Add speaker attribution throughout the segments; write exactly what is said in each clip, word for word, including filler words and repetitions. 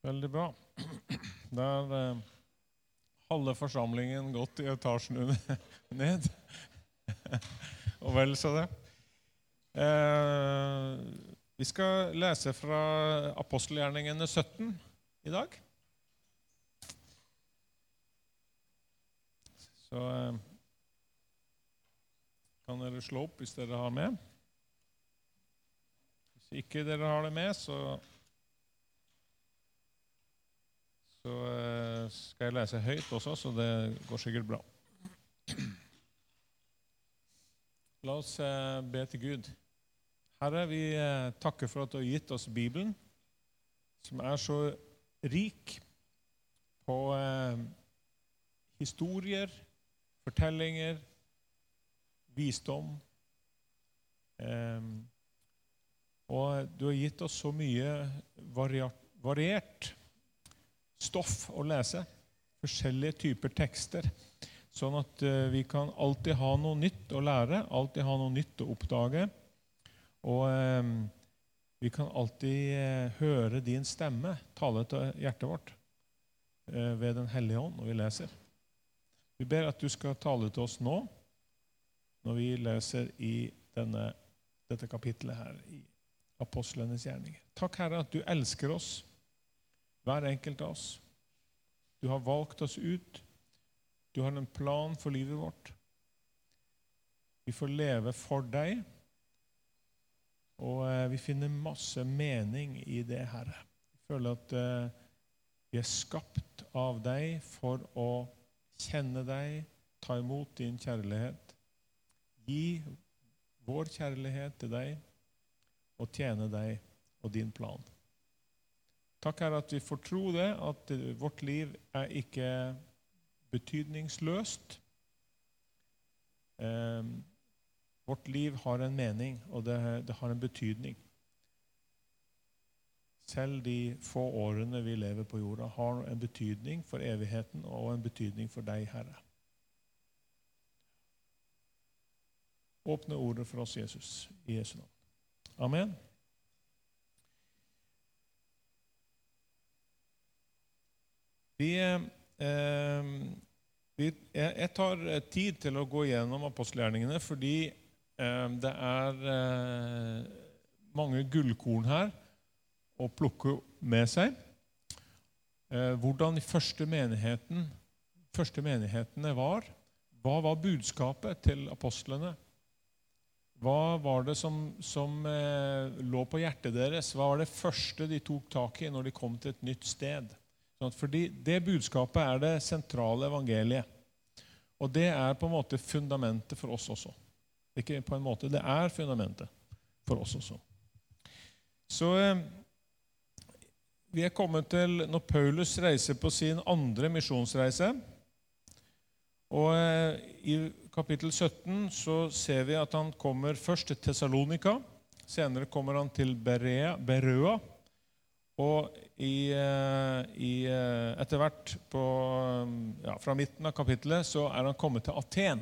Speaker 1: Veldig bra. Der eh, halve forsamlingen gått i etasjen under, ned. Og vel så det. Eh, vi skal lese fra Apostelgjerningene sytten i dag. Så eh, kan dere slå opp hvis dere har med. Hvis ikke dere har det med, så Så skal jeg lese høyt også, så det går sikkert bra. La oss be til Gud. Herre, vi takker for at du har gitt oss Bibelen, som er så rik på eh, historier, fortellinger, visdom. Eh, og du har gitt oss så mye variert, variert stoff å lese, forskjellige typer tekster, sånn at uh, vi kan alltid ha noe nytt å lære, alltid ha noe nytt å oppdage, og uh, vi kan alltid uh, høre din stemme tale til hjertet vårt uh, ved den hellige ånd når vi leser. Vi ber at du skal tale til oss nå, når vi leser i denne, dette kapitlet her, i Apostlenes gjerninger. Takk, Herre, at du elsker oss, hver enkelt av oss. Du har valgt oss ut. Du har en plan for livet vårt. Vi får leve for deg, og eh, vi finner masse mening i det, Herre. Jeg føler at eh, vi er skapt av deg for å kjenne deg, ta imot din kjærlighet, gi vår kjærlighet til deg, og tjene deg og din plan. Takk, Herre, at vi får tro det, at vårt liv er ikke betydningsløst. Eh, vårt liv har en mening, og det, det har en betydning. Selv de få årene vi lever på jorda har en betydning for evigheten og en betydning for deg, Herre. Åpne ordet for oss, Jesus, i Jesu navn. Amen. Vi, eh, vi, jeg tar tid til å gå gjennom apostelgjerningene fordi eh, det er eh, mange gullkorn her å plukke med seg. Eh, hvordan de første, menigheten, første menighetene var. Hva var budskapet til apostlene? Hva var det som, som eh, lå på hjertet deres? Hva var det første de tok tak i når de kom til et nytt sted? Fordi det budskapet er det sentrale evangeliet. Og det er på en måte fundamentet for oss også. Ikke på en måte, det er fundamentet for oss også. Så eh, vi er kommet til når Paulus reiser på sin andre misjonsreise. Og eh, i kapittel sytten så ser vi at han kommer først til Thessalonika. Senere kommer han til Berea, Berøa. Og i, i, etter hvert på, ja, fra midten av kapittelet så er han kommet til Aten.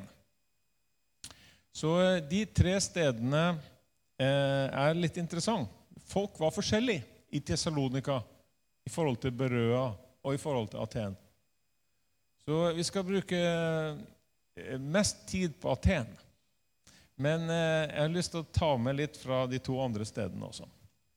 Speaker 1: Så de tre stedene eh, er litt interessant. Folk var forskjellige i Thessalonika i forhold til Berøa og i forhold til Aten. Så vi skal bruke mest tid på Aten. Men eh, jeg har lyst til å ta med litt fra de to andre stedene også.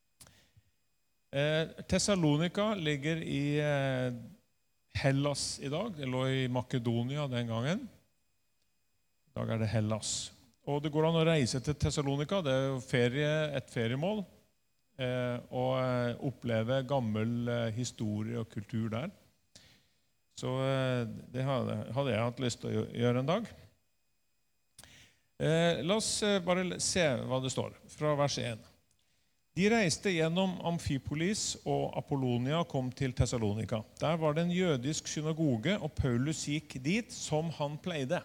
Speaker 1: Eh, Thessalonika ligger i eh, Hellas i dag. Det lå i Makedonia den gangen. I dag er det Hellas. Og det går an å reise til Thessalonika. Det er jo ferie, et feriemål. Eh, og eh, oppleve gammel eh, historie og kultur der. Så eh, det hadde, hadde jeg hatt lyst til å gjøre en dag. Eh, la oss eh, bare se hva det står fra vers én. De reiste gjennom Amfipolis og Apollonia og kom til Thessalonika. Der var det en jødisk synagoge, og Paulus gikk dit som han pleide.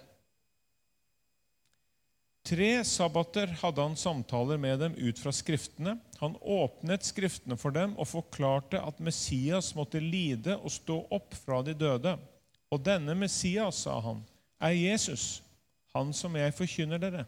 Speaker 1: Tre sabbater hadde han samtaler med dem ut fra skriftene. Han åpnet skriftene for dem og forklarte at Messias måtte lide og stå opp fra de døde. Og denne Messias, sa han, er Jesus, han som jeg forkynner dere.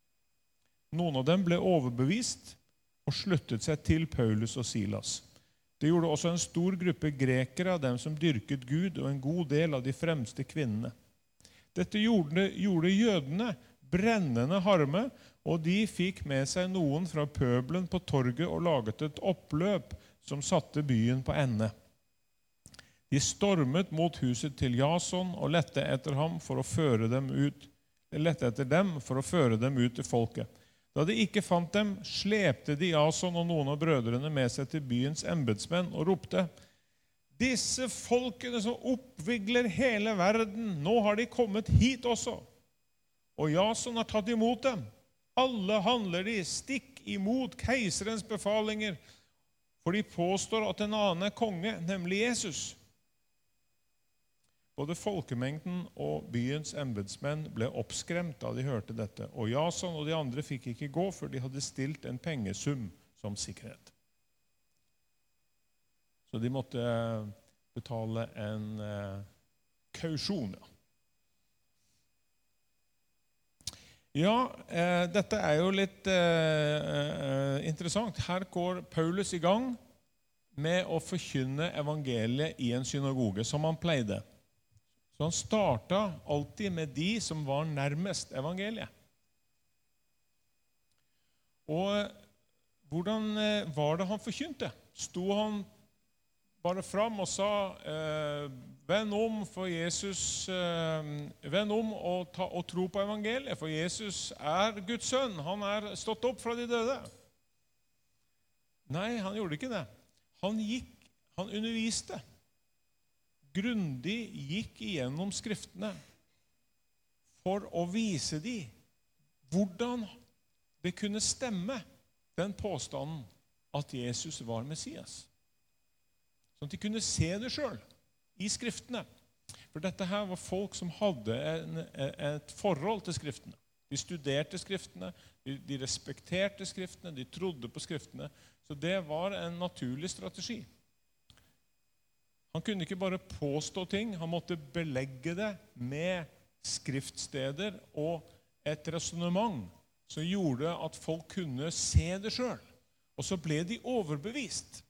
Speaker 1: Noen av dem ble overbevist og sluttet seg til Paulus og Silas. Det gjorde også en stor gruppe grekere av dem som dyrket Gud, og en god del av de fremste kvinnene. Dette gjorde, gjorde jødene brennende harme, og de fikk med seg noen fra pøbelen på torget og laget et oppløp som satte byen på ende. De stormet mot huset til Jason og lette etter ham for å føre dem ut, lette etter dem for å føre dem ut til folket. Da de ikke fant dem, slepte de Jason og noen av brødrene med seg til byens embetsmenn og ropte: Disse folkene som oppvigler hele verden, nå har de kommet hit også. Og Jason har tatt imot dem. Alle handler de stikk imot keiserens befalinger, for de påstår at en annen er konge, nemlig Jesus. Både folkemengden og byens embetsmenn ble oppskremt da de hørte dette, og Jason og de andre fikk ikke gå før de hadde stilt en pengesum som sikkerhet. Så de måtte betale en eh, kausjon. Ja, ja eh, dette er jo litt eh, eh, interessant. Her går Paulus i gang med å forkynne evangeliet i en synagoge, som han pleide. Så han startet alltid med de som var nærmest evangeliet. Og hvordan var det han forkynte? Sto han bare fram og sa, eh, vend om for Jesus, eh, vend om og, ta, og tro på evangeliet, for Jesus er Guds sønn, han er stått opp fra de døde. Nei, han gjorde ikke det. Han gikk, han underviste. Grundig gikk igjennom skriftene for å vise dem hvordan det kunne stemme den påstanden at Jesus var Messias. Sånn at de kunne se det selv i skriftene. For dette her var folk som hadde en, et forhold til skriftene. De studerte skriftene, de, de respekterte skriftene, de trodde på skriftene. Så det var en naturlig strategi. Han kunne ikke bare påstå ting, han måtte belegge det med skriftsteder og et resonemang som gjorde at folk kunne se det selv. Og så ble de overbevist.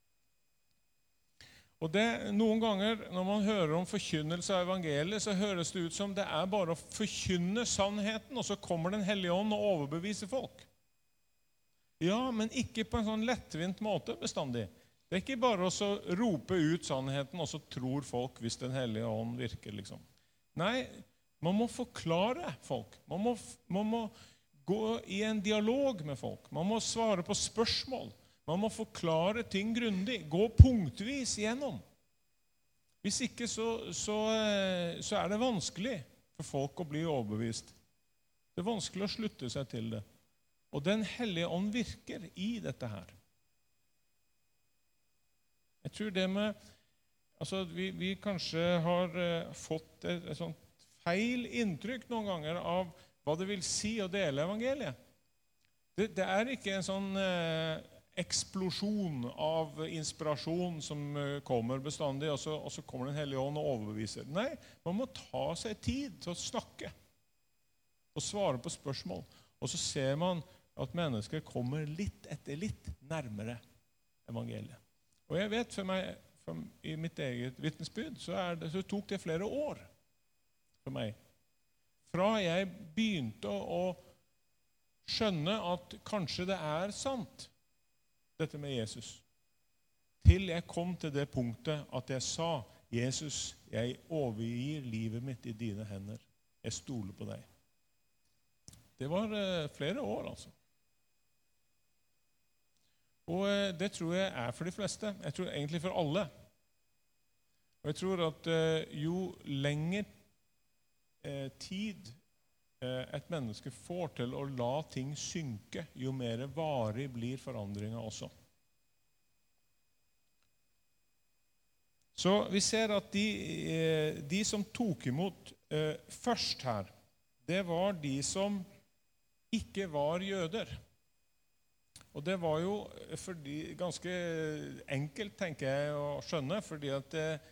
Speaker 1: Og det, noen ganger når man hører om forkynnelse av evangeliet, så høres det ut som det er bare å forkynne sannheten, og så kommer den hellige ånd og overbeviser folk. Ja, men ikke på en sånn lettvint måte bestandig. Det er ikke bare å rope ut sannheten, og så tror folk hvis den hellige ånd virker. Liksom. Nei, man må forklare folk. Man må, man må gå i en dialog med folk. Man må svare på spørsmål. Man må forklare ting grundig. Gå punktvis igjennom. Hvis ikke så, så, så er det vanskelig for folk å bli overbevist. Det er vanskelig å slutte seg til det. Og den hellige ånd virker i dette her. Jeg tror det med, altså vi, vi kanskje har uh, fått et, et sånt feil inntrykk noen ganger av hva det vil si å dele evangeliet. Det, det er ikke en sånn uh, eksplosjon av inspirasjon som uh, kommer bestandig, og så, og så kommer den hellige ånd og overbeviser. Nei, man må ta seg tid til å snakke og svare på spørsmål. Og så ser man at mennesker kommer litt etter litt nærmere evangeliet. Og jeg vet for meg, for i mitt eget vitnesbyrd, så, er det, så tok det flere år for meg. Fra jeg begynte å skjønne at kanskje det er sant, dette med Jesus, til jeg kom til det punktet at jeg sa, Jesus, jeg overgir livet mitt i dine hender. Jeg stoler på deg. Det var eh, flere år, altså. Og det tror jeg er for de fleste. Jeg tror egentlig for alle. Og jeg tror at jo lenger tid et menneske får til å la ting synke, jo mer varig blir forandringen også. Så vi ser at de, de som tok imot først her, det var de som ikke var jøder. Og det var jo fordi, ganske enkelt, tenker jeg, å skjønne, fordi at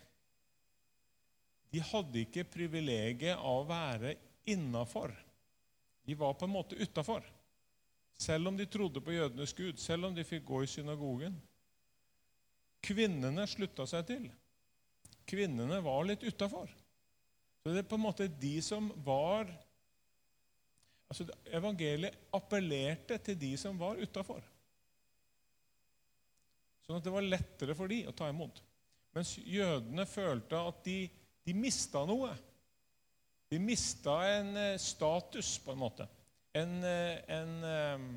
Speaker 1: de hadde ikke privilegiet av å være innenfor. De var på en måte utenfor. Selv om de trodde på jødenes Gud, selv om de fikk gå i synagogen. kvinnene sluttet seg til. Kvinnene var litt utenfor. Så det er på en måte de som var, altså evangeliet appellerte til de som var utenfor. Sånn at det var lettere for de å ta imot. Mens jødene følte at de, de mistet noe. De mistet en eh, status på en måte. En, eh, en um,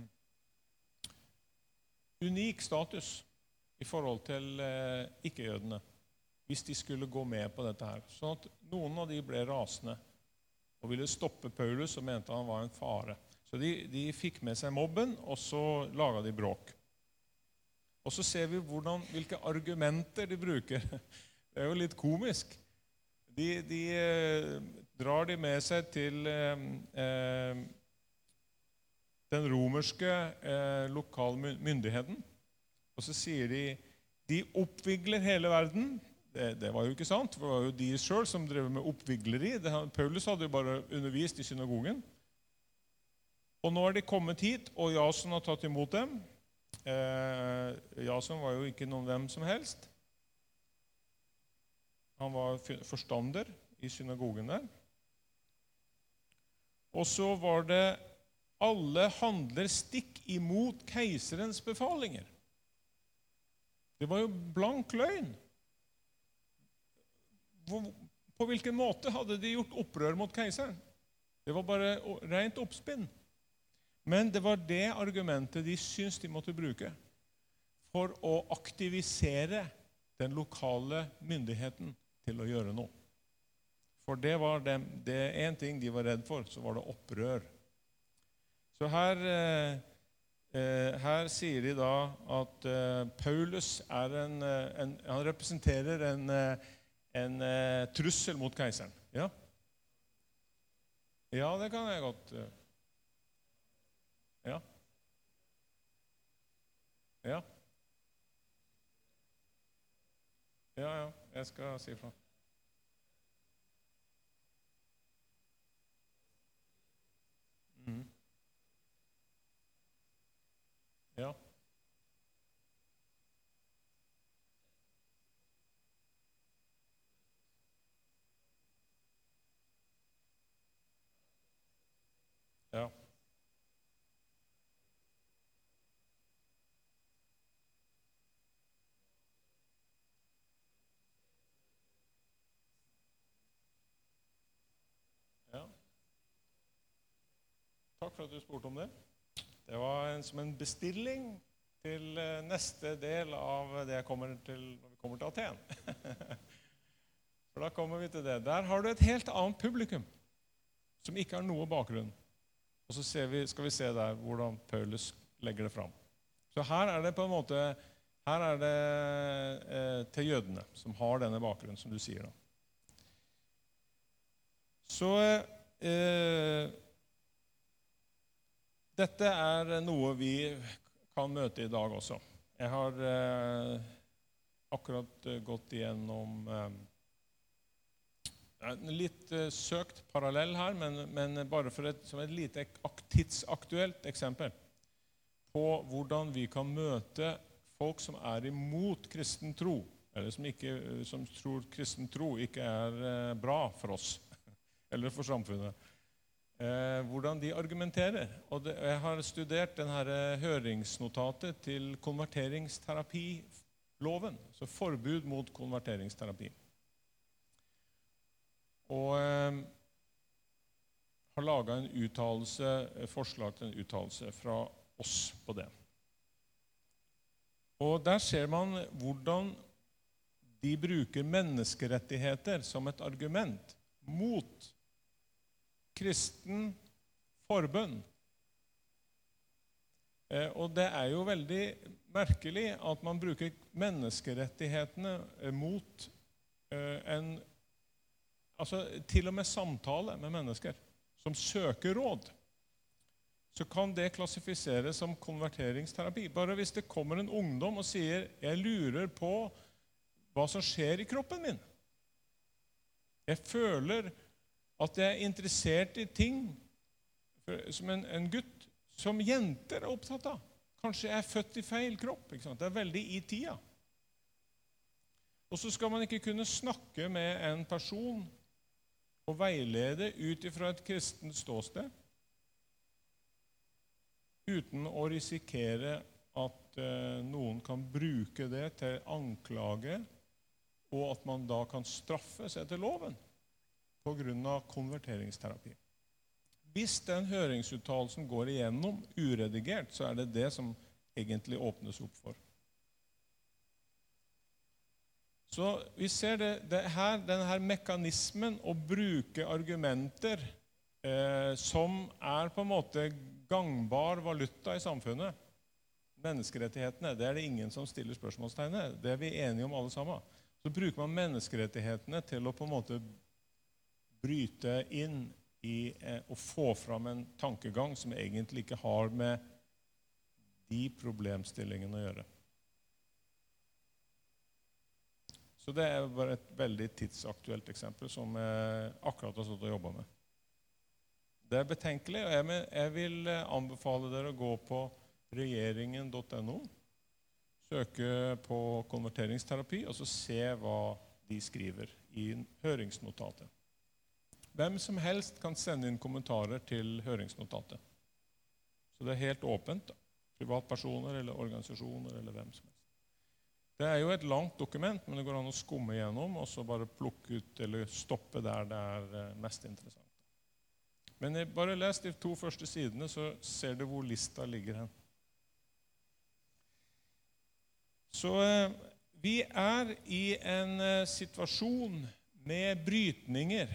Speaker 1: unik status i forhold til eh, ikke-jødene, hvis de skulle gå med på dette her. Sånn at noen av de ble rasende og ville stoppe Paulus og mente han var en fare. Så de, de fikk med seg mobben, og så laget de bråk. Og så ser vi hvordan, hvilke argumenter de bruker. Det er jo litt komisk. De, de eh, drar de med seg til eh, eh, den romerske eh, lokalmyndigheten, og så sier de, de oppvigler hele verden. Det, det var jo ikke sant, for det var jo de selv som drev med oppvigleri. Det, Paulus hadde jo bare undervist i synagogen. Og nå er de kommet hit, og Jason har tatt imot dem. Eh, Jason var jo ikke noen hvem som helst. Han var forstander i synagogen der. Og så var det alle handler stikk imot keiserens befalinger. Det var jo blank løgn. På hvilken måte hadde de gjort opprør mot keiseren? Det var bare rent oppspinn. Men det var det argumentet de syntes de måtte bruke for å aktivisere den lokale myndigheten til å gjøre noe. For det var det, det en ting de var redd for, så var det opprør. Så her, eh, her sier de da at eh, Paulus er en, en, han representerer en, en, en trussel mot keiseren. Ja? Ja, det kan jeg godt. Ja. Ja. Ja, ja, jeg skal si fra. Mhm. Ja. Ja. Ja. Takk for at du spurte om det. Det var en, som en bestilling til neste del av det jeg kommer til når vi kommer til Aten. For da kommer vi til det. Der har du et helt annet publikum som ikke har noe bakgrunn. Og så ser vi, skal vi se der hvordan Paulus legger det fram. Så her er det på en måte, her er det eh, til jødene som har denne bakgrunnen, som du sier da. Så eh, dette er noe vi kan møte i dag også. Jeg har eh, akkurat gått igjennom eh, en litt eh, søkt parallell her, men, men bare for et, som et lite tidsaktuelt eksempel på hvordan vi kan møte folk som er imot kristen tro, eller som, ikke, som tror kristen tro ikke er eh, bra for oss, eller for samfunnet. Eh, hvordan de argumenterer. Og det, jeg har studert denne høringsnotatet til konverteringsterapiloven, så forbud mot konverteringsterapi. Og eh, har laget en uttalelse, forslag til en uttalelse fra oss på det. Og der ser man hvordan de bruker menneskerettigheter som et argument mot kristen forbønn. Eh, og det er jo veldig merkelig at man bruker menneskerettighetene mot eh, en, altså til og med samtale med mennesker som søker råd. Så kan det klassifiseres som konverteringsterapi. Bare hvis det kommer en ungdom og sier, jeg lurer på hva som skjer i kroppen min. Jeg føler at jeg er interessert i ting som en, en gutt som jenter er opptatt av. Kanskje jeg er født i feil kropp. Ikke sant? Det er veldig i tida. Og så skal man ikke kunne snakke med en person og veilede ut ifra et kristent ståsted, uten å risikere at eh, noen kan bruke det til anklage, og at man da kan straffe seg til loven på grunn av konverteringsterapi. Hvis den høringsuttalelsen går igjennom uredigert, så er det det som egentlig åpnes opp for. Så vi ser det, det her, denne her mekanismen å bruke argumenter eh, som er på en måte gangbar valuta i samfunnet. Menneskerettighetene, det er det ingen som stiller spørsmålstegnet. Det er vi enige om alle sammen. Så bruker man menneskerettighetene til å på en måte bryte inn i eh, å få fram en tankegang som egentlig ikke har med de problemstillingene å gjøre. Så det er bare et veldig tidsaktuelt eksempel som jeg akkurat har stått og jobbet med. Det er betenkelig, og jeg, jeg vil anbefale dere å gå på regjeringen punktum no, søke på konverteringsterapi, og så se hva de skriver i høringsnotatet. Hvem som helst kan sende inn kommentarer til høringsnotatet. Så det er helt åpent, privatpersoner eller organisasjoner eller hvem som helst. Det er jo et langt dokument, men det går an å skumme gjennom, og så bare plukke ut eller stoppe der det er mest interessant. Men bare les de to første sidene, så ser du hvor lista ligger hen. Så vi er i en situasjon med brytninger.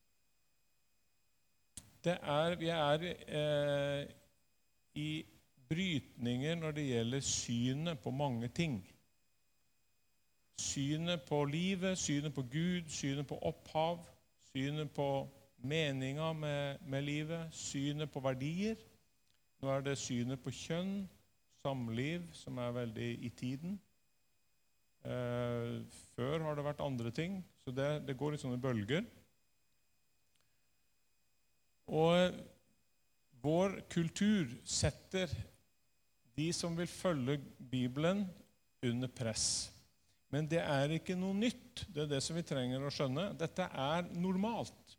Speaker 1: Det er, vi er eh, i brytninger når det gjelder synet på mange ting. Synet på livet, synet på Gud, synet på opphav, synet på meninga med, med livet, synet på verdier. Nå er det synet på kjønn, samliv, som er veldig i tiden. Eh, før har det vært andre ting, så det, det går i sånne bølger. Og vår kultur setter de som vil følge Bibelen under press. Men det er ikke noe nytt. Det er det som vi trenger å skjønne. Dette er normalt.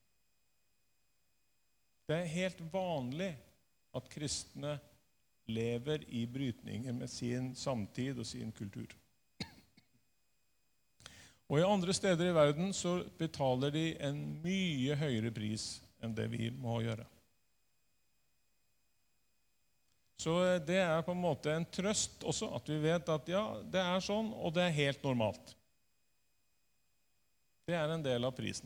Speaker 1: Det er helt vanlig at kristne lever i brytninger med sin samtid og sin kultur. Og i andre steder i verden så betaler de en mye høyere pris enn det vi må gjøre. Så det er på en måte en trøst også, at vi vet at ja, det er sånn, og det er helt normalt. Det er en del av prisen.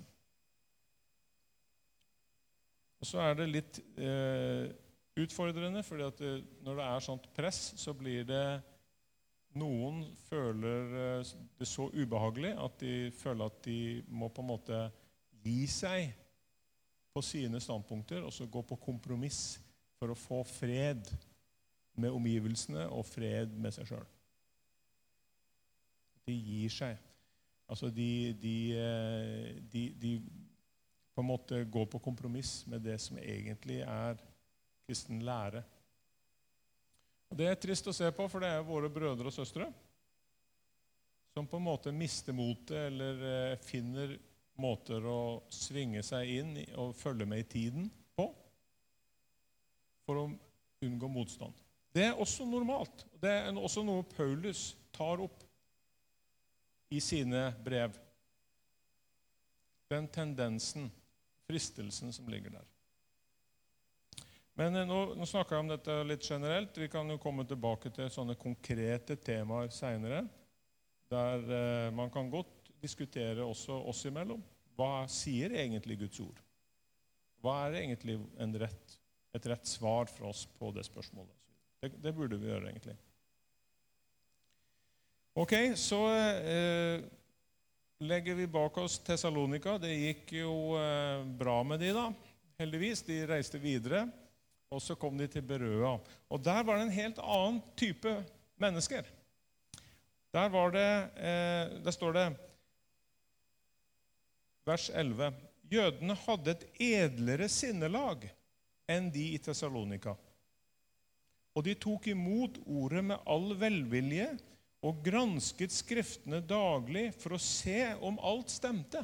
Speaker 1: Og så er det litt eh, utfordrende, fordi at det, når det er sånt press, så blir det noen føler det så ubehagelig at de føler at de må på en måte gi seg på sine standpunkter, og så gå på kompromiss for å få fred med omgivelsene og fred med seg selv. De gir seg. Altså de, de, de, de på en måte går på kompromiss med det som egentlig er kristen lære. Og det er trist å se på, for det er våre brødre og søstre som på en måte mister motet eller finner måter å svinge seg inn og følge med i tiden på for å unngå motstand. Det er også normalt. Det er også noe Paulus tar opp i sine brev. Den tendensen, fristelsen som ligger der. Men nå, nå snakker jeg om dette litt generelt. Vi kan jo komme tilbake til sånne konkrete temaer senere, der eh, man kan godt diskutere også oss imellom. Hva sier egentlig Guds ord? Hva er egentlig en rett, et rett svar for oss på det spørsmålet? Det, det burde vi gjøre egentlig. Ok, så eh, legger vi bak oss Thessalonika. Det gikk jo eh, bra med de da, heldigvis. De reiste videre, og så kom de til Berøa. Og der var det en helt annen type mennesker. Der var det, eh, der står det, vers elleve, jødene hadde et edlere sinnelag enn de i Thessalonika. Og de tok imot ordet med all velvilje og gransket skriftene daglig for å se om alt stemte.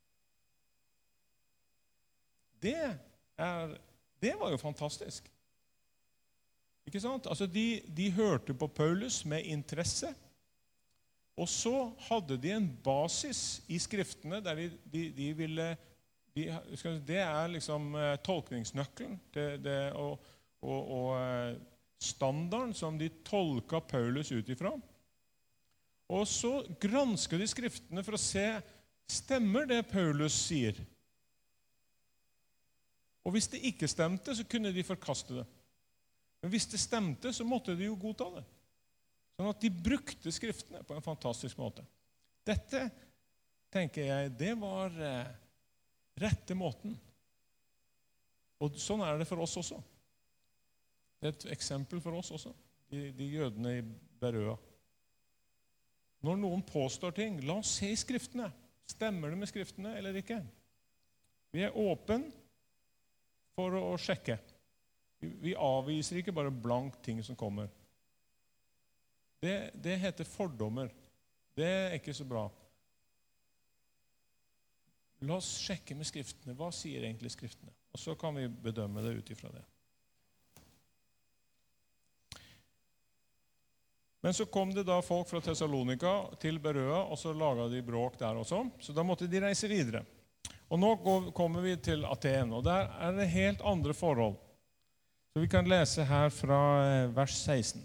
Speaker 1: Det, er, det var jo fantastisk. Ikke sant? Altså de, de hørte på Paulus med interesse, og så hadde de en basis i skriftene der de, de, de ville, de, det er liksom tolkningsnøkkelen, det, det, og, og, og standarden som de tolka Paulus ut ifra. Og så gransker de skriftene for å se, stemmer det Paulus sier? Og hvis det ikke stemte, så kunne de forkaste det. Men hvis det stemte, så måtte de jo godta det. Sånn at de brukte skriftene på en fantastisk måte. Dette, tenker jeg, det var eh, rette måten. Og sånn er det for oss også. Det er et eksempel for oss også, de, de jødene i Berøa. Når noen påstår ting, la oss se i skriftene. Stemmer det med skriftene eller ikke? Vi er åpne for å sjekke. Vi avviser ikke bare blankt ting som kommer. Det, det heter fordommer. Det er ikke så bra. La oss sjekke med skriftene. Hva sier egentlig skriftene? Og så kan vi bedømme det ut ifra det. Men så kom det da folk fra Thessalonika til Berøa, og så laget de bråk der også. Så da måtte de reise videre. Og nå går, kommer vi til Aten, og der er det helt andre forhold. Så vi kan lese her fra vers seksten.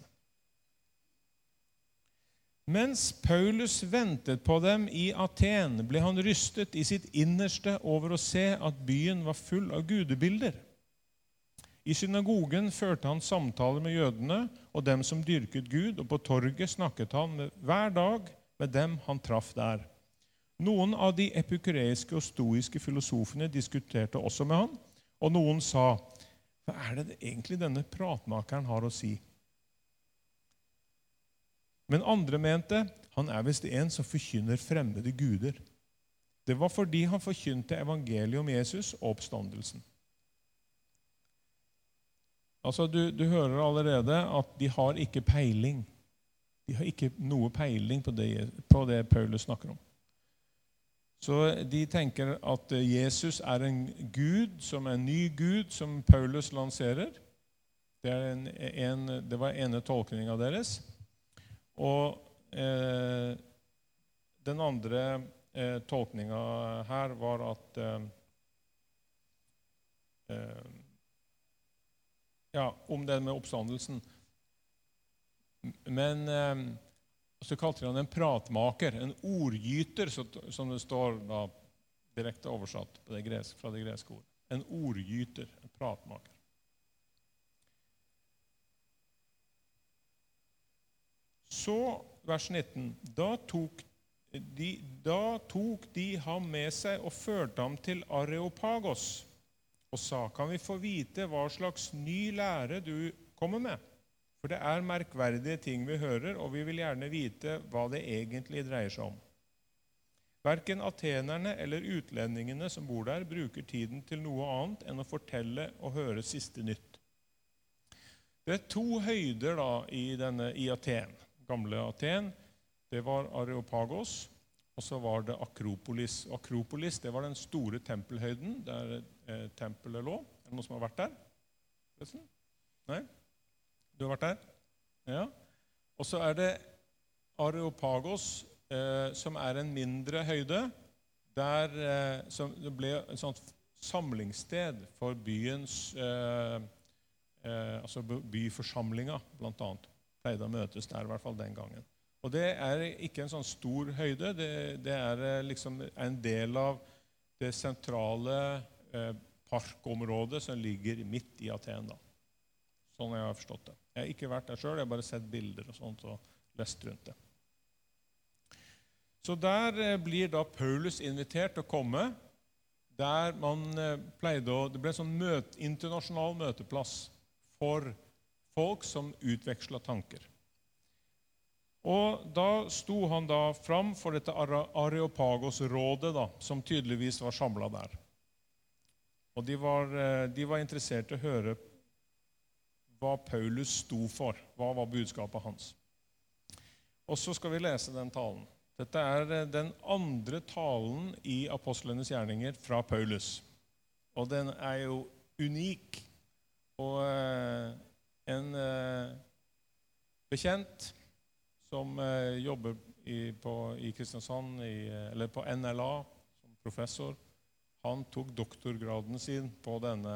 Speaker 1: Mens Paulus ventet på dem i Aten, ble han rystet i sitt innerste over å se at byen var full av gudebilder. I synagogen førte han samtaler med jødene og dem som dyrket Gud, og på torget snakket han med, hver dag med dem han traff der. Noen av de epikureiske og stoiske filosofene diskuterte også med han, og noen sa, hva er det egentlig denne pratmakeren har å si? Men andre mente, han er vist en som forkynner fremmede guder. Det var fordi han forkynte evangeliet om Jesus og oppstandelsen. Altså, du, du hører allerede at de har ikke peiling. De har ikke noe peiling på det, på det Paulus snakker om. Så de tenker at Jesus er en Gud, som er en ny Gud, som Paulus lanserer. Det, er en, en, det var ene tolkning av deres. Og eh, den andre eh, tolkningen her var at eh, eh, ja, om det med oppstandelsen. Men eh, så kalte han en pratmaker, en ordgyter, så, som det står da, direkte oversatt på det gresk, fra det greske ordet. En ordgyter, en pratmaker. Så, vers nitten, da tok, de, da tok de ham med seg og førte ham til Areopagos, og sa, kan vi få vite hva slags ny lære du kommer med? For det er merkverdige ting vi hører, og vi vil gjerne vite hva det egentlig dreier seg om. Hverken atenerne eller utlendingene som bor der bruker tiden til noe annet enn å fortelle og høre siste nytt. Det er to høyder da i, denne, i Aten. Gamle Aten, det var Areopagos, og så var det Akropolis. Og Akropolis, det var den store tempelhøyden der eh, tempelet lå. Er det noen som har vært der? Forresten? Nei? Du har vært der? Ja. Og så er det Areopagos, eh, som er en mindre høyde, der eh, som det ble et sånt samlingssted for byens, eh, eh, altså byforsamlinga, blant annet. Pleide å møtes der, i hvert fall den gangen. Og det er ikke en sånn stor høyde, det, det er liksom en del av det sentrale eh, parkområdet som ligger midt i Aten da. Sånn har jeg forstått det. Jeg har ikke vært der selv, jeg har bare sett bilder og sånt og lest rundt det. Så der eh, blir da Paulus invitert til å komme, der man eh, pleide å, det ble en sånn møte, internasjonal møteplass for folk som utvekslet tanker. Og da sto han da fram for dette Areopagos-rådet da, som tydeligvis var samlet der. Og de var, de var interessert i å høre hva Paulus sto for, hva var budskapet hans. Og så skal vi lese den talen. Dette er den andre talen i apostlenes gjerninger fra Paulus. Og den er jo unik. Og eh, en eh, bekjent som eh, jobber i, på, i Kristiansand, i, eller på N L A, som professor, han tok doktorgraden sin på denne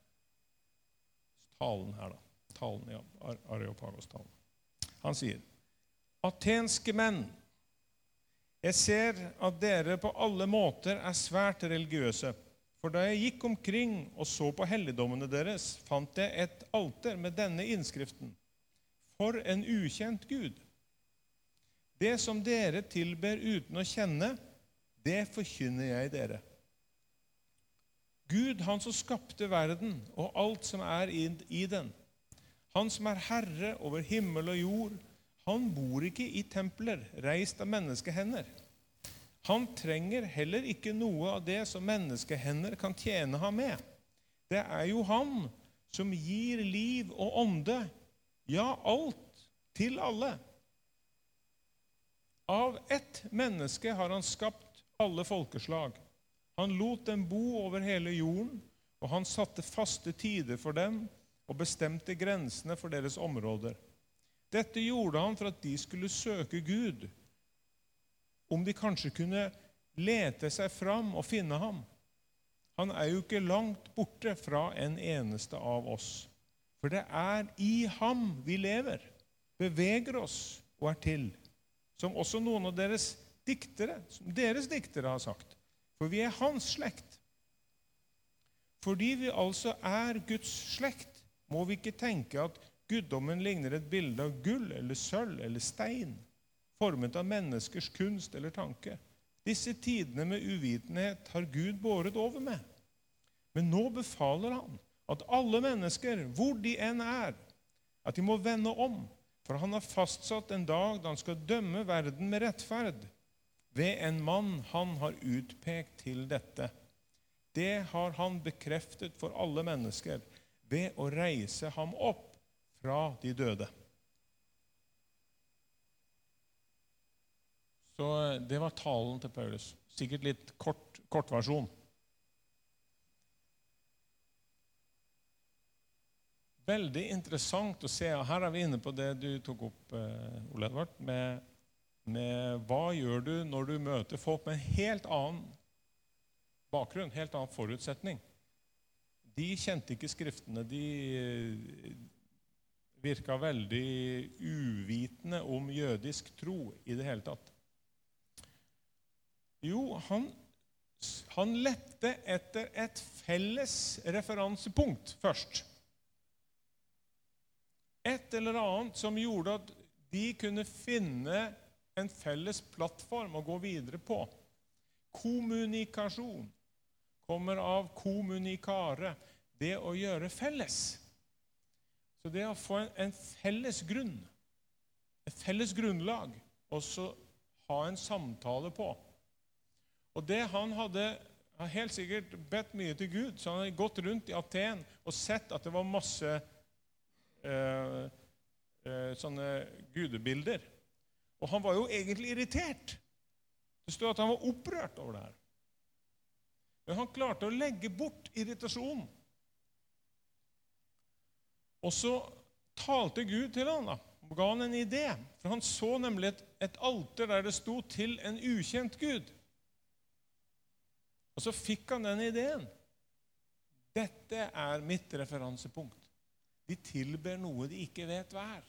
Speaker 1: talen her da. Talen, ja, Areopagos-talen. Han sier, «Atenske menn, jeg ser at dere på alle måter er svært religiøse, for da jeg gikk omkring og så på helligdommene deres, fant jeg et alter med denne innskriften, for en ukjent Gud. Det som dere tilber uten å kjenne, det forkynner jeg dere. Gud, han som skapte verden og alt som er i, i den, han som er herre over himmel og jord, han bor ikke i templer, reist av menneskehender. Han trenger heller ikke noe av det som menneskehender kan tjene ham med. Det er jo han som gir liv og ånde, ja, alt til alle. Av ett menneske har han skapt alle folkeslag. Han lot dem bo over hele jorden, og han satte faste tider for dem, og bestemte grensene for deres områder. Dette gjorde han for at de skulle søke Gud, om de kanskje kunne lete seg fram og finne ham. Han er jo ikke langt borte fra en eneste av oss, for det er i ham vi lever, beveger oss og er til, som også noen av deres diktere, som deres diktere har sagt, for vi er hans slekt. Fordi vi altså er Guds slekt, må vi ikke tenke at guddommen ligner et bilde av gull eller sølv eller stein, formet av menneskers kunst eller tanke. Disse tidene med uvitenhet har Gud båret over med. Men nå befaler han at alle mennesker, hvor de enn er, at de må vende om, for han har fastsatt en dag da han skal dømme verden med rettferd, ved en mann han har utpekt til dette. Det har han bekreftet for alle mennesker, ved å reise ham opp fra de døde. Så det var talen til Paulus. Sikkert litt kort, kort versjon. Veldig interessant å se, og her er vi inne på det du tok opp, Ole Edvard, med, med hva gjør du når du møter folk med en helt annen bakgrunn, helt annen forutsetning. De kjente ikke skriftene, de virka veldig uvitende om jødisk tro i det hele tatt. Jo, han, han lette etter et felles referansepunkt først. Et eller annet som gjorde at de kunne finne en felles plattform å gå videre på. Kommunikasjon kommer av kommunikare, det å gjøre felles. Så det å få en, en felles grunn, et felles grunnlag, og så ha en samtale på. Og det han hadde, har helt sikkert bedt mye til Gud, så han hadde gått rundt i Aten og sett at det var masse eh, eh, sånne gudebilder. Og han var jo egentlig irritert. Det stod at han var opprørt over det her. Men han klarte å legge bort irritasjonen. Og så talte Gud til han da, og ga han en idé. For han så nemlig et, et alter der det stod til en ukjent Gud. Og så fikk han den ideen. Dette er mitt referansepunkt. De tilber noe de ikke vet hva er.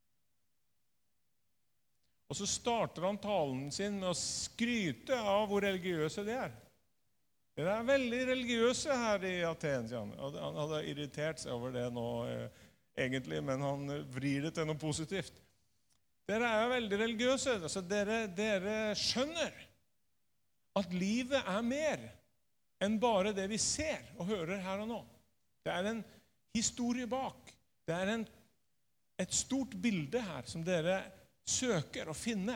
Speaker 1: Og så starter han talen sin med å skryte av hvor religiøse de er. Det er veldig religiøse her i Aten, sier han. Han hadde irritert seg over det nå eh, egentlig, men han vrir det til noe positivt. Dere er veldig religiøse, altså dere, dere skjønner at livet er mer enn bare det vi ser og hører her og nå. Det er en historie bak. Det er en, et stort bilde her som dere søker å finne.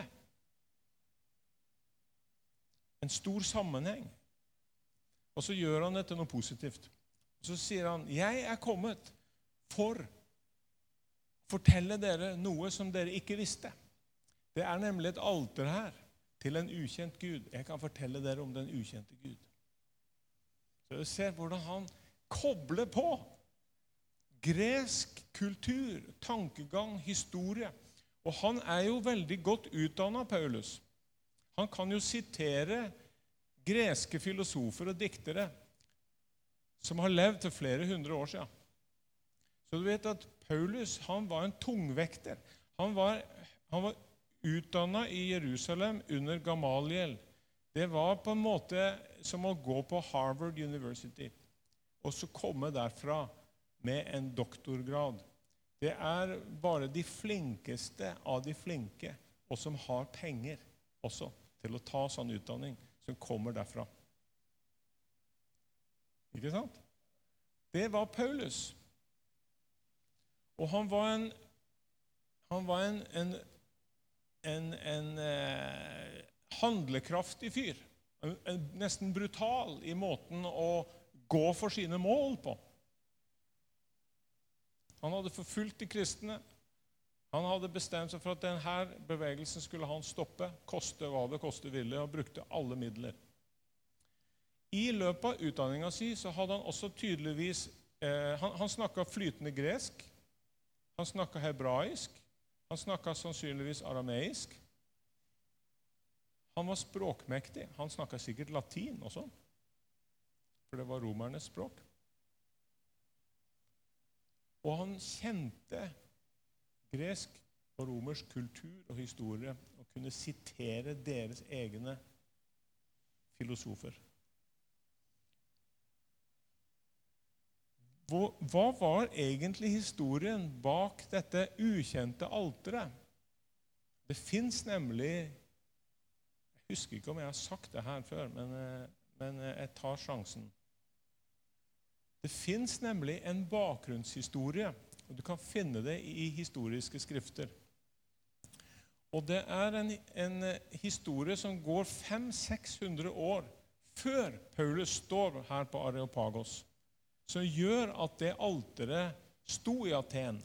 Speaker 1: En stor sammenheng. Og så gjør han det til noe positivt. Og så sier han, jeg er kommet for å fortelle dere noe som dere ikke visste. Det er nemlig et alter her til en ukjent Gud. Jeg kan fortelle dere om den ukjente Gud. Så du ser hvordan han kobler på gresk kultur, tankegang, historie. Og han er jo veldig godt utdannet, Paulus. Han kan jo sitere greske filosofer og diktere som har levd til flere hundre år siden. Så du vet at Paulus, han var en tungvekter. Han var, han var utdannet i Jerusalem under Gamaliel. Det var på en måte som å gå på Harvard University, og så komme derfra med en doktorgrad. Det er bare de flinkeste av de flinke, og som har penger også til å ta sånn utdanning, som kommer derfra. Ikke sant? Det var Paulus. Og han var en, han var en, en, en, en eh, handlekraftig fyr. En, en, nesten brutal i måten å gå for sine mål på. Han hadde forfulgt de kristne. Han hadde bestemt seg for at denne bevegelsen skulle han stoppe, koste hva det koste ville, og brukte alle midler. I løpet av utdanningen sin så hadde han også tydeligvis, eh, han, han snakket flytende gresk, han snakket hebraisk, han snakket sannsynligvis arameisk. Han var språkmektig, han snakket sikkert latin også, for det var romernes språk. Og han kjente gresk og romersk kultur og historie og kunne sitere deres egne filosofer. Hva var egentlig historien bak dette ukjente alteret? Det finnes nemlig, jeg husker ikke om jeg har sagt det her før, men, men jeg tar sjansen. Det finnes nemlig en bakgrunnshistorie, og du kan finne det i historiske skrifter. Og det er en, en historie som går fem til seks hundre år før Paulus står her på Areopagos, som gjør at det alteret sto i Aten.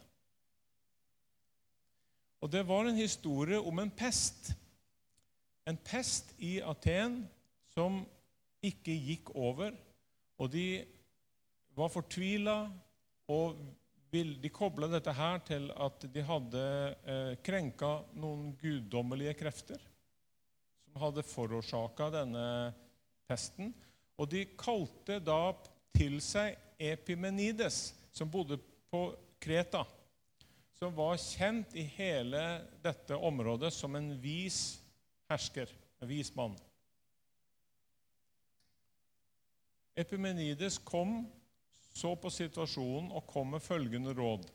Speaker 1: Og det var en historie om en pest. En pest i Aten som ikke gikk over, og de var fortvilet, og de koblet dette her til at de hadde eh, krenket noen guddommelige krefter som hadde forårsaket denne pesten. Og de kalte da til seg Epimenides, som bodde på Kreta, som var kjent i hele dette området som en vis hersker, en vis mann. Epimenides kom, så på situasjonen og kom med følgende råd.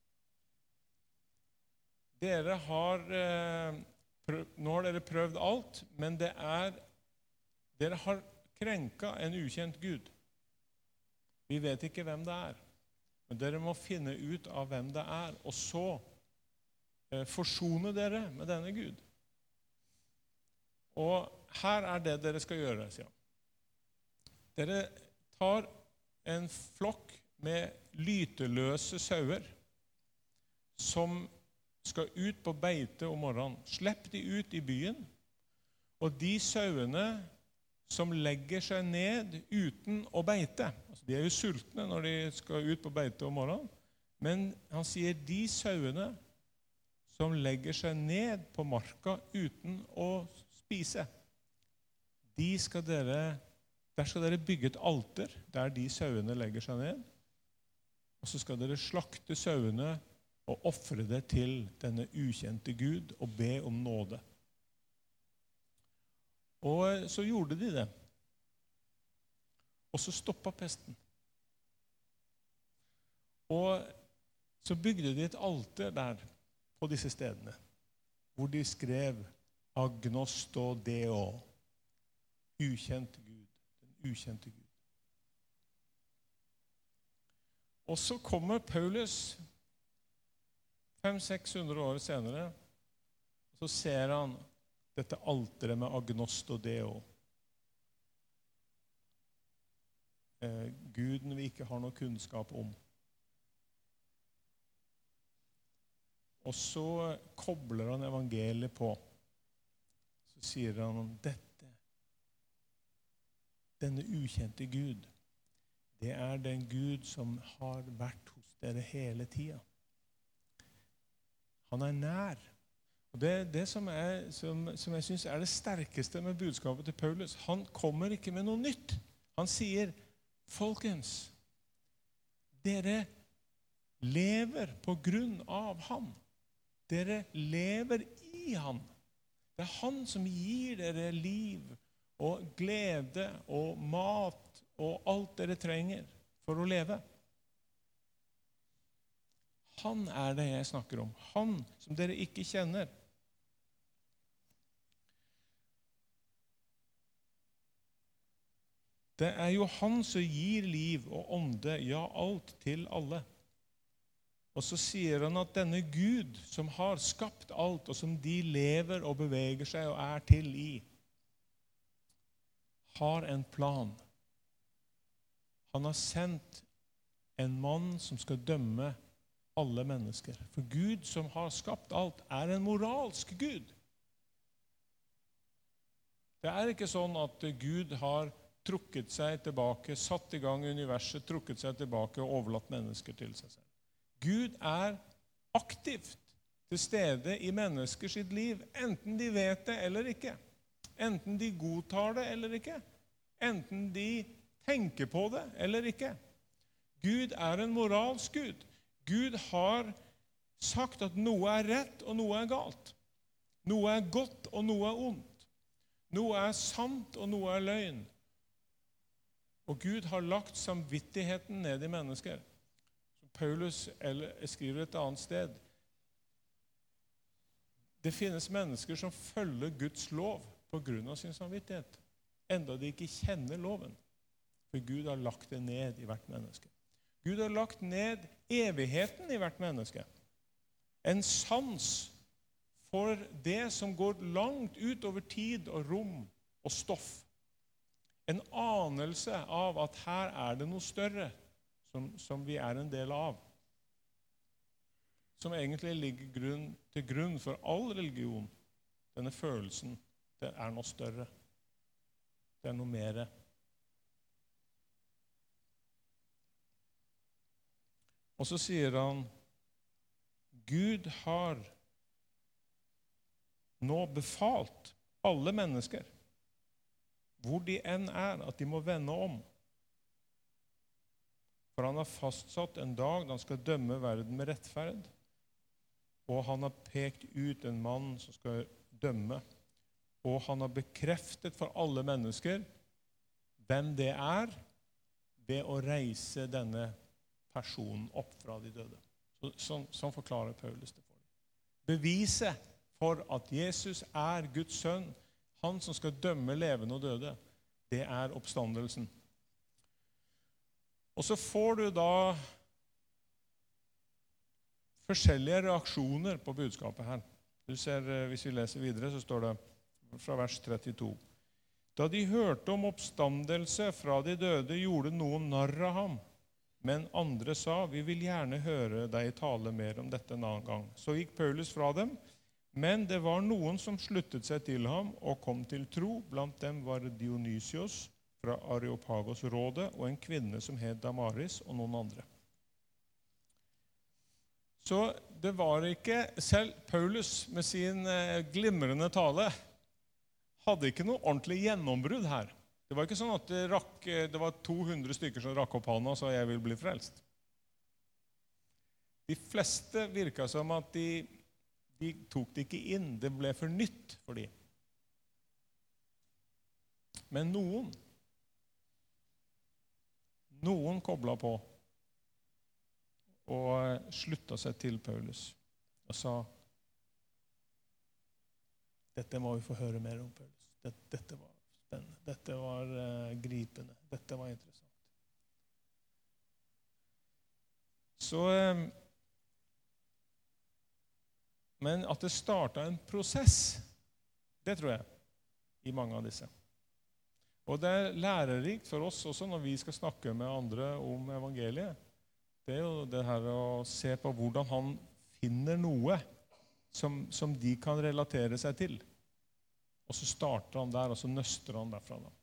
Speaker 1: Dere har, eh, prøv, nå har dere prøvd alt, men det er, dere har krenket en ukjent Gud. Vi vet ikke hvem det er, men dere må finne ut av hvem det er, og så eh, forsone dere med denne Gud. Og her er det dere skal gjøre, sier han. Dere tar en flokk med lyteløse sauer som skal ut på beite om morgenen. Slipp de ut i byen, og de sauene som legger seg ned uten å beite. Altså, de er jo sultne når de skal ut på beite om morgenen, men han sier de sauene som legger seg ned på marka uten å spise, de skal dere Der skal dere bygge et alter der de sauene legger seg ned. Og så skal dere slakte sauene og offre det til denne ukjente Gud og be om nåde. Og så gjorde de det. Og så stoppet pesten. Og så bygde de et alter der på disse stedene, hvor de skrev Agnosto Deo, ukjent Gud. Ukjente Gud. Og så kommer Paulus fem til seks hundre år senere, og så ser han dette alteret med Agnosto Deo. Eh, Guden vi ikke har noe kunnskap om. Og så kobler han evangeliet på. Så sier han om dette. Denne ukjente Gud, det er den Gud som har vært hos dere hele tiden. Han er nær. Og det, det som, er, som, som jeg synes er det sterkeste med budskapet til Paulus, han kommer ikke med noe nytt. Han sier, folkens, dere lever på grunn av han. Dere lever i han. Det er han som gir dere liv og glede og mat og alt dere trenger for å leve. Han er det jeg snakker om. Han som dere ikke kjenner. Det er jo han som gir liv og ånde, ja, alt til alle. Og så sier han at denne Gud som har skapt alt, og som de lever og beveger seg og er til i, har en plan. Han har sendt en mann som skal dømme alle mennesker. For Gud som har skapt alt, er en moralsk Gud. Det er ikke sånn at Gud har trukket seg tilbake, satt i gang universet, trukket seg tilbake og overlatt mennesker til seg selv. Gud er aktivt til stede i mennesker sitt liv, enten de vet det eller ikke. Enten de godtar det eller ikke. Enten de tenker på det eller ikke. Gud er en moralsk Gud. Gud har sagt at noe er rett og noe er galt. Noe er godt og noe er ondt. Noe er sant og noe er løgn. Og Gud har lagt samvittigheten ned i mennesker. Paulus skriver et annet sted. Det finnes mennesker som følger Guds lov på grunn av sin samvittighet, enda de ikke kjenner loven. For Gud har lagt det ned i hvert menneske. Gud har lagt ned evigheten i hvert menneske. En sans for det som går langt ut over tid og rom og stoff. En anelse av at her er det noe større som, som vi er en del av. Som egentlig ligger grunn, til grunn for all religion. Denne følelsen, det er noe større. Det er noe mere. Og så sier han, Gud har nå befalt alle mennesker, hvor de enn er, at de må vende om. For han har fastsatt en dag da han skal dømme verden med rettferd, og han har pekt ut en mann som skal dømme, og han har bekreftet for alle mennesker hvem det er, ved å reise denne personen opp fra de døde. Så, sånn, sånn forklarer Paulus det for dem. Beviset for at Jesus er Guds sønn, han som skal dømme levende og døde, det er oppstandelsen. Og så får du da forskjellige reaksjoner på budskapet her. Du ser, hvis vi leser videre, så står det fra vers trettito. Da de hørte om oppstandelse fra de døde, gjorde noen narr av ham. Men andre sa, vi vil gjerne høre deg tale mer om dette en annen gang. Så gikk Paulus fra dem, men det var noen som sluttet seg til ham og kom til tro. Blant dem var Dionysios fra Areopagos-rådet og en kvinne som het Damaris og noen andre. Så det var ikke, selv Paulus med sin glimrende tale, hadde ikke noe ordentlig gjennombrudd her. Det var ikke sånn at det, rakk, det var to hundre stykker som rakk opp hånda og sa jeg vil bli frelst. De fleste virket som at de, de tok det ikke inn, det ble for nytt for dem. Men noen, noen koblet på og sluttet seg til Paulus og sa dette må vi få høre mer om, Paulus. Dette, dette var spennende, dette var uh, gripende, dette var interessant. Så, um, men at det startet en prosess, det tror jeg, i mange av disse. Og det er lærerikt for oss også når vi skal snakke med andre om evangeliet. Det er jo det her å se på hvordan han finner noe som, som de kan relatere seg til. Og så starter han der, og så nøster han derfra da.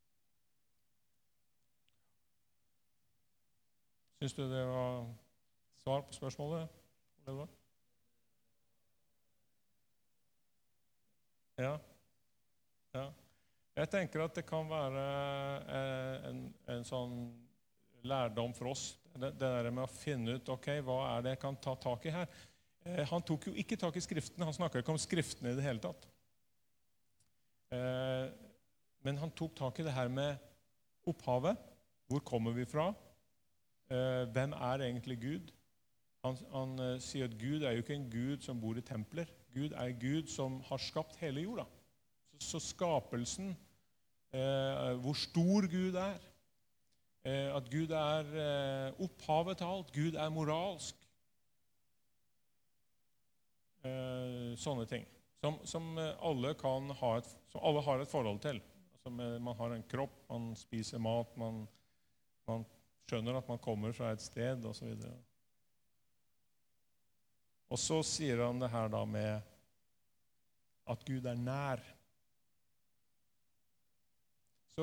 Speaker 1: Synes du det var svar på spørsmålet? Ja. Ja. Jeg tenker at det kan være en, en sånn lærdom for oss. Det, det der med å finne ut, ok, hva er det jeg kan ta tak i her? Eh, han tok jo ikke tak i skriftene, han snakket ikke om skriftene i det hele tatt. Eh, men han tok tak i det her med opphavet. Hvor kommer vi fra? Eh, hvem er egentlig Gud? Han, han eh, sier at Gud er jo ikke en Gud som bor i templer. Gud er Gud som har skapt hele jorda. Så, så skapelsen, eh, hvor stor Gud er, eh, at Gud er eh, opphavet til alt, Gud er moralsk. Eh, sånne ting. Som, som, alle kan ha et, som alle har et forhold til. Altså, man har en kropp, man spiser mat, man, man skjønner at man kommer fra et sted, og så videre. Og så sier han det her da med at Gud er nær. Så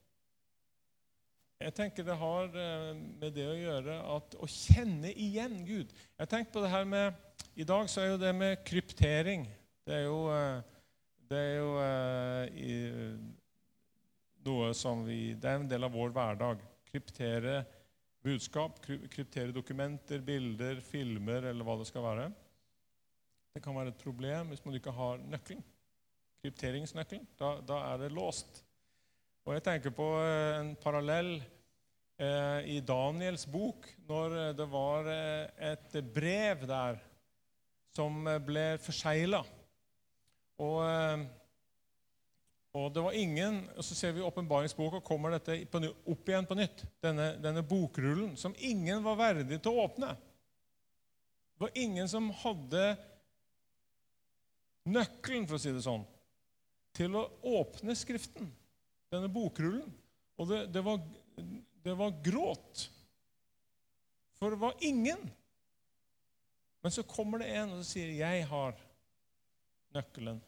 Speaker 1: jeg tenker det har med det å gjøre at å kjenne igjen Gud. Jeg tenker på det her med, i dag så er jo det med kryptering. Det er jo, det er jo i, noe som vi, det er en del av vår hverdag. Kryptere budskap, kryptere dokumenter, bilder, filmer, eller hva det skal være. Det kan være et problem hvis man ikke har nøkkelen. Krypteringsnøkkelen, da, da er det låst. Og jeg tenker på en parallell eh, i Daniels bok, når det var et brev der som ble forseglet. Og, og det var ingen, og så ser vi i åpenbaringsboka, kommer dette opp igjen på nytt, denne, denne bokrullen, som ingen var verdig til å åpne. Det var ingen som hadde nøkkelen, for å si det sånn, til å åpne skriften, denne bokrullen. Og det, det, var, det var gråt, for det var ingen. Men så kommer det en og sier, jeg har nøkkelen.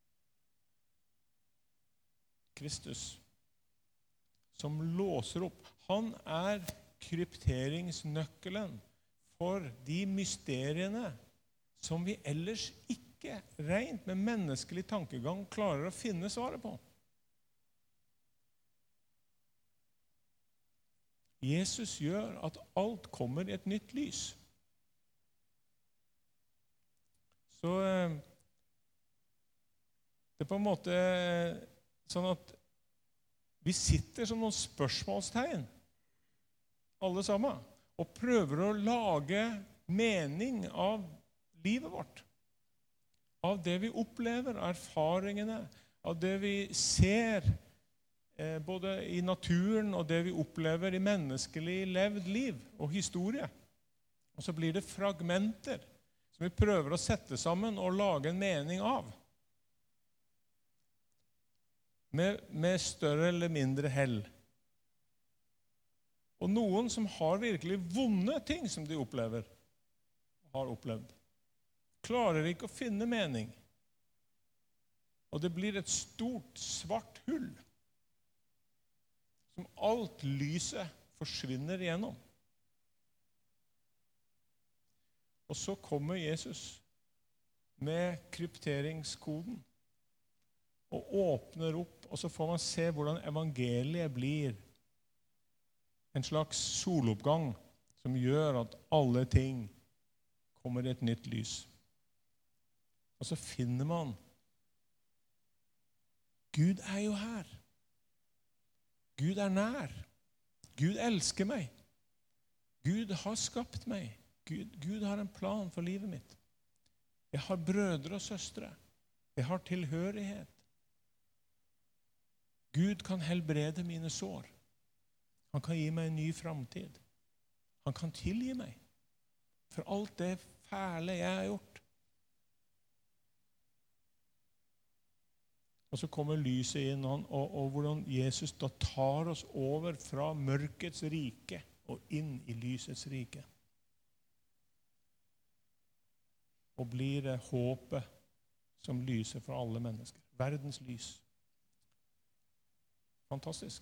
Speaker 1: Kristus, som låser opp. Han er krypteringsnøkkelen for de mysteriene som vi ellers ikke rent med menneskelig tankegang klarer å finne svaret på. Jesus gjør at alt kommer i et nytt lys. Så det er på en måte sånn at vi sitter som noen spørsmålstegn, alle sammen, og prøver å lage mening av livet vårt. Av det vi opplever, erfaringene, av det vi ser, eh, både i naturen og det vi opplever i menneskelig levd liv og historie. Og så blir det fragmenter som vi prøver å sette sammen og lage en mening av. Med, med større eller mindre hell. Og noen som har virkelig vonde ting som de opplever, har opplevd, klarer ikke å finne mening. Og det blir et stort, svart hull som alt lyset forsvinner igjennom. Og så kommer Jesus med krypteringskoden og åpner opp, og så får man se hvordan evangeliet blir en slags soloppgang som gjør at alle ting kommer i et nytt lys. Og så finner man Gud er jo her. Gud er nær. Gud elsker meg. Gud har skapt meg. Gud, Gud har en plan for livet mitt. Jeg har brødre og søstre. Jeg har tilhørighet. Gud kan helbrede mine sår. Han kan gi meg en ny fremtid. Han kan tilgi meg for alt det fæle jeg har gjort. Og så kommer lyset inn, og, og, og hvordan Jesus da tar oss over fra mørkets rike og inn i lysets rike. Og blir det håpet som lyser for alle mennesker. verdens lys. Fantastisk.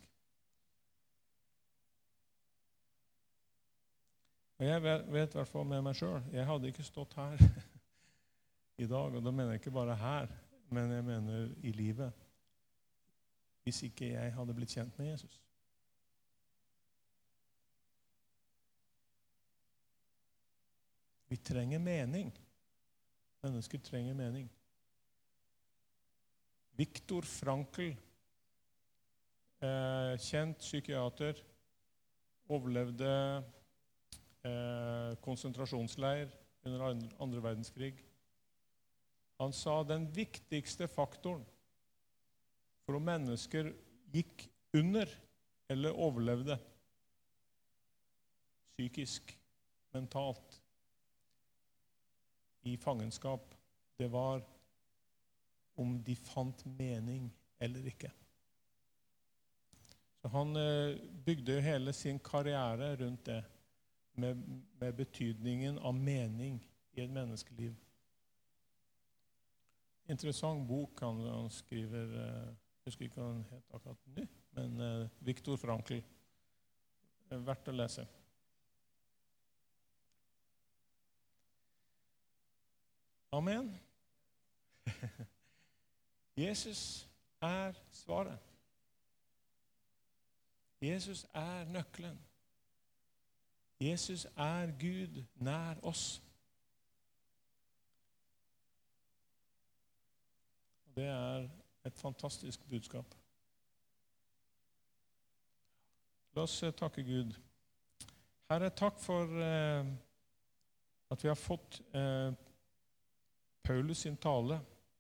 Speaker 1: Og jeg vet, vet i hvert fall med meg selv, jeg hadde ikke stått her i dag, og da mener jeg ikke bare her, men jeg mener i livet, hvis ikke jeg hadde blitt kjent med Jesus. Vi trenger mening. Mennesker trenger mening. Viktor Frankl, eh, kjent psykiater, overlevde eh, konsentrasjonsleir under andre verdenskrig. Han sa den viktigste faktoren for om mennesker gikk under eller overlevde psykisk, mentalt, i fangenskap, det var om de fant mening eller ikke. Så han eh, bygde hele sin karriere rundt det, med, med betydningen av mening i et menneskeliv. Interessant bok han, han skriver, eh, jeg husker ikke hva han het akkurat nå, men eh, Viktor Frankl, er verdt å lese. Amen. Jesus er svaret. Jesus er nøkkelen. Jesus er Gud nær oss. Og det er et fantastisk budskap. La oss takke Gud. Herre, takk for eh, at vi har fått eh, Paulus sin tale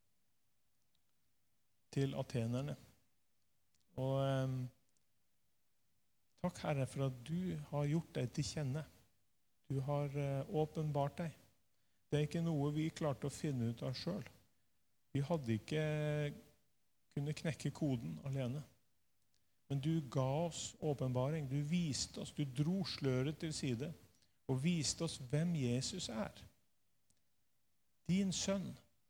Speaker 1: til atenerne. Og eh, takk, Herre, for at du har gjort deg til kjenne. Du har eh, åpenbart deg. Det er ikke noe vi klarte å finne ut av selv. Vi hadde ikke kunnet knekke koden alene. Men du ga oss åpenbaring. Du viste oss, du dro sløret til side og viste oss hvem Jesus er. Din sønn,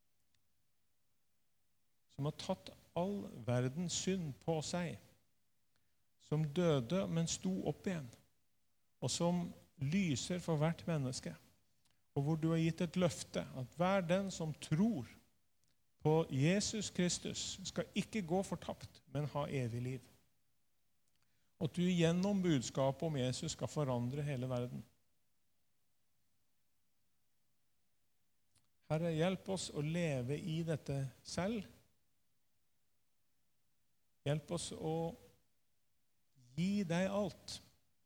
Speaker 1: som har tatt all verdens synd på seg, som døde, men sto opp igjen, og som lyser for hvert menneske, og hvor du har gitt et løfte, at hver den som tror på Jesus Kristus skal ikke gå fortapt, men ha evig liv. Og at du gjennom budskapet om Jesus skal forandre hele verden. Herre, hjelp oss å leve i dette selv. Hjelp oss å gi deg alt.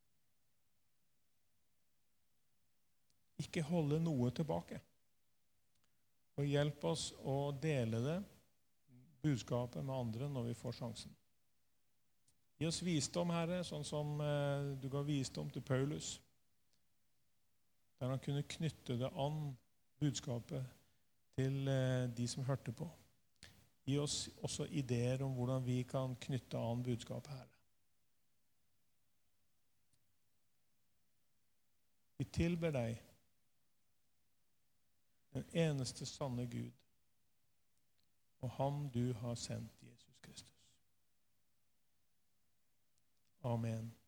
Speaker 1: Ikke holde noe tilbake. Og hjelp oss å dele det, budskapet med andre når vi får sjansen. Gi oss visdom, Herre, sånn som eh, du ga visdom til Paulus, der han kunne knytte det an, budskapet, til eh, de som hørte på. Gi oss også ideer om hvordan vi kan knytte an budskapet, Herre. Vi tilber deg, den eneste sanne Gud, og ham du har sendt, Jesus Kristus. Amen.